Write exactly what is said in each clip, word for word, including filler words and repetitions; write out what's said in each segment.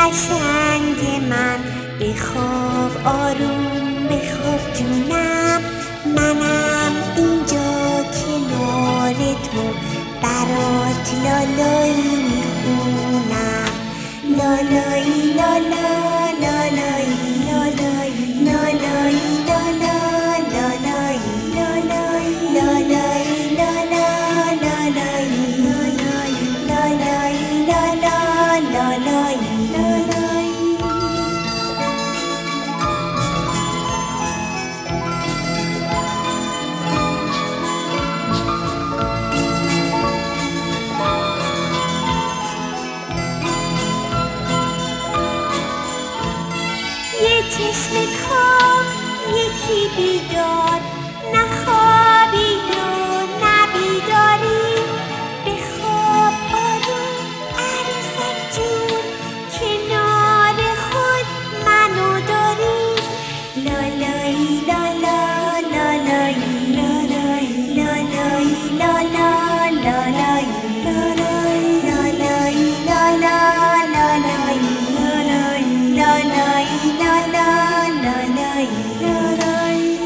قشنگ من، بخواب آروم بخواب جونم. منم اینجا کنار تو برات لالایی میخونم. لالایی لالا لالایی لالایی لالایی لالا لالایی لالایی لالایی لالا لالایی لالایی لالایی لالا لالایی لالایی. یه چشمت خواب یکی بیدار، نخوابی و نبیداری. بخواب آروم عروسک جون، کنار خود منو داری. لالایی لالا لالایی لالایی لالایی لالا لالایی لالایی لالایی لالا لالایی لالایی لالایی لالا لالایی لالایی.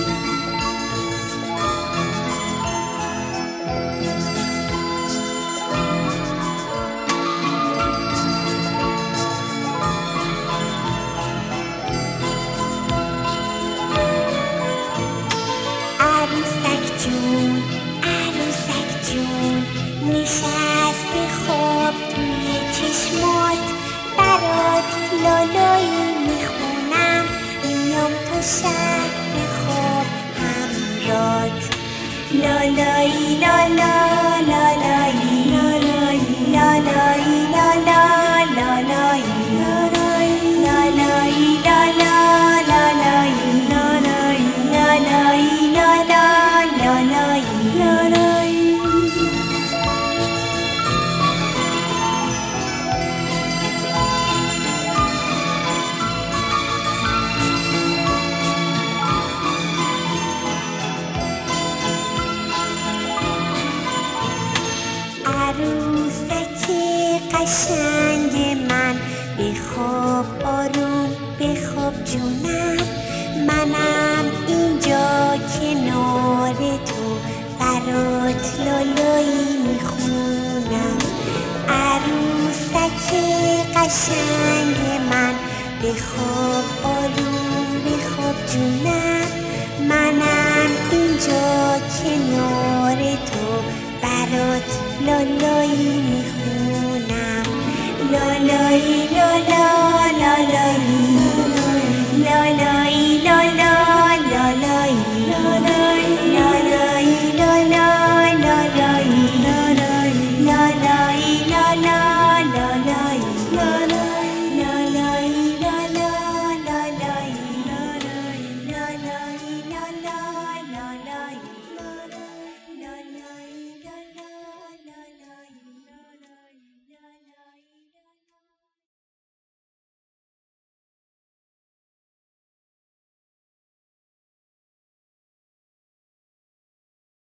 عروسک جون عروسک جون، نشسته خواب توی چشمات. برات لالایی میخونم، میام تو شهر خواب همرات. لالایی لالا لالایی لالایی لالایی لالا لالایی لالایی لالایی لالا لالایی لالایی لالایی لالا لالایی لالایی. عروسک قشنگ من، بخواب آروم بخواب جونم. منم اینجا کنار تو برات لالایی میخونم. عروسک قشنگ من، بخواب آروم بخواب جونم. منم اینجا کنار تو برات لالایی میخونم. لالا